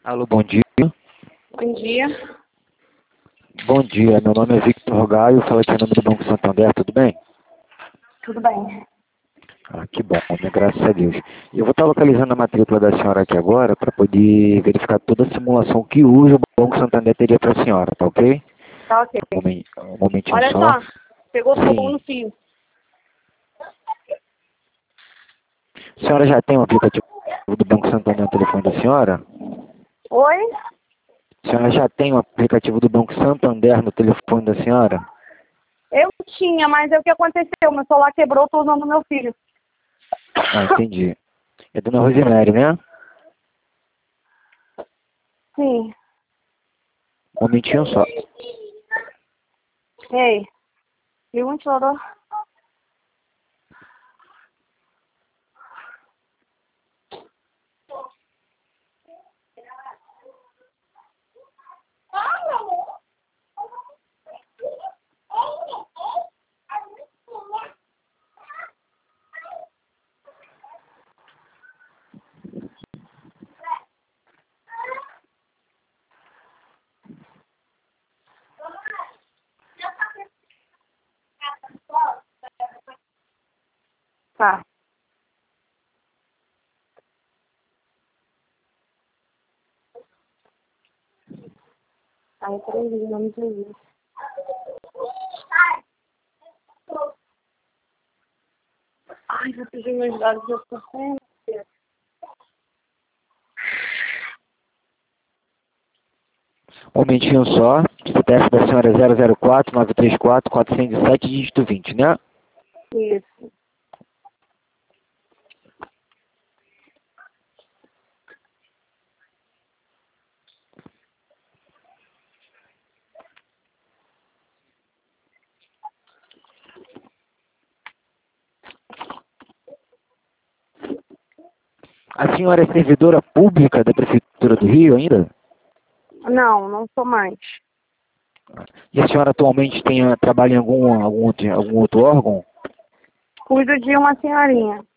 Alô, bom dia. Bom dia. Bom dia, meu nome é Victor Gaio, falo aqui em nome do Banco Santander, tudo bem? Tudo bem? Ah, que bom, né? Graças a Deus. Eu vou estar localizando a matrícula da senhora aqui agora para poder verificar toda a simulação que hoje o Banco Santander teria para a senhora, tá ok? Tá ok. Um momentinho Olha só. só, pegou fogo Sim. no fio. A senhora já tem o aplicativo do Banco Santander no telefone da senhora? Oi? A senhora já tem o aplicativo do Banco Santander no telefone da senhora? Eu tinha, mas é o que aconteceu. Meu celular quebrou, tô usando o meu filho. Ah, entendi. É dona Rosemary, né? Sim. Um momentinho só. Ei, viu um ventilador? Tá. Aí, peraí, não me entendi. Ai, vou pedir meus dados de ocorrência. Um momentinho só. O CPF da senhora é 004-934-407, dígito 20, né? Isso. A senhora é servidora pública da Prefeitura do Rio ainda? Não, não sou mais. E a senhora atualmente trabalha em algum outro órgão? Cuido de uma senhorinha.